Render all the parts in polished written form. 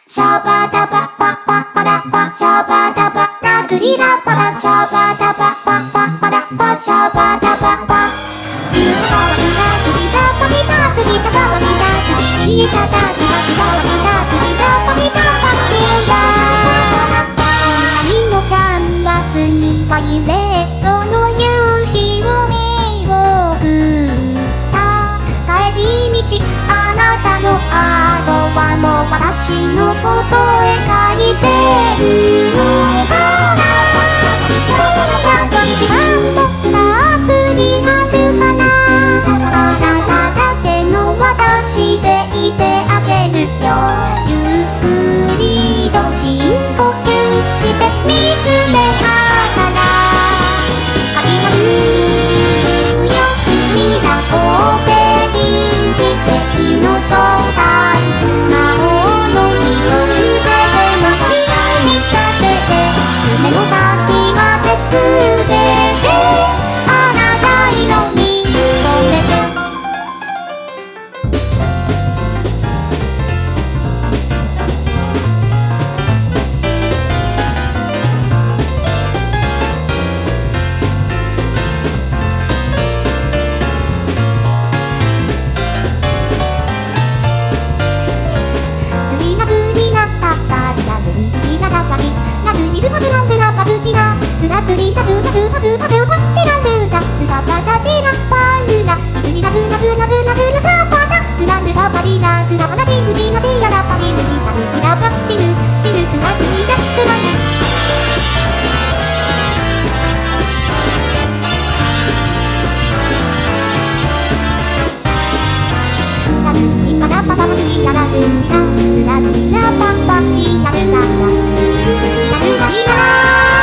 シャバダバパパパラパシャバダバラトゥリラパラシャバダバパパパラパシャバダバパリラパリラトゥリラパリラトゥリラパリラトゥリラタタタタリラトゥリラパリラパリラ何のキャンバスにパイレートの夕日を見送った帰り道あなたの後はもう私のことへ書いてるのかなやっと一番僕がアプリあるからあなただけの私でいてあげるよゆっくりと深呼吸して見つめながら始まるよみなこべりん奇跡の正体魔法の色腕で間違いにさせて爪の先まですべてあなた色に染めてラトゥリタトゥタトゥタトゥタトゥタティラルタトゥシャパタティラパルラトゥリラルラルラルラルラシャパタトゥラルシャパリラトゥラパタティルリラティララパリルリタルリラパティルティルトゥラトゥリラトゥラリラトゥリララパパリララトゥリラトゥラトゥリラパパリラルラララルラリラ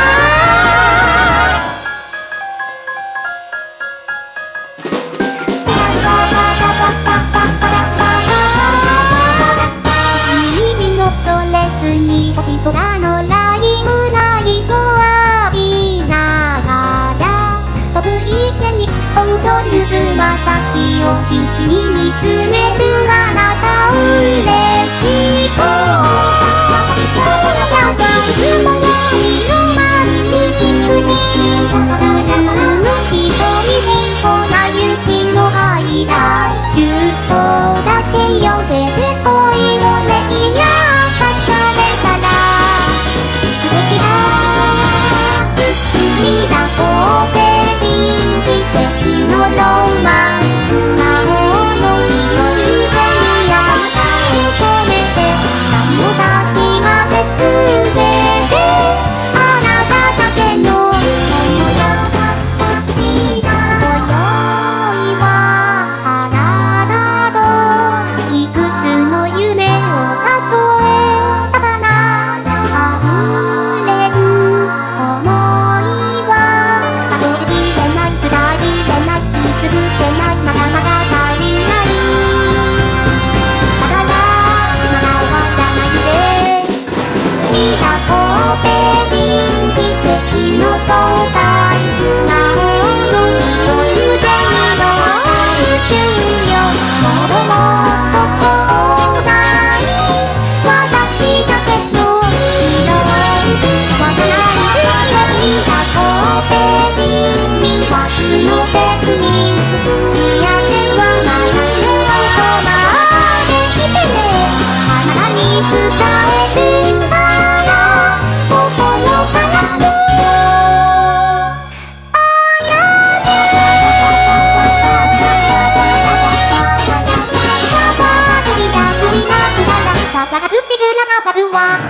星空のライムライト浴びながら飛ぶ池に踊るつま先を必死に見つめるあなた嬉しそうやっぱいつもよりロマンティックにブルーの瞳に粉雪のハイライトぎゅっとだけ寄せて恋のレイヤーみなこべりん奇跡のロマン魔法の色腕にあなたを込めて何の先まですべてあなただけのものよ今宵はあなたといくつの夢を数えたかな溢れる想い正体魔法の色腕にの宇宙よもっともっとちょうだい私だけの色わからないみなこべりん魅惑のテクニック仕上げはまだちょっと待ってきてねあなたに伝えるから心からシャバが降ってくるラバブは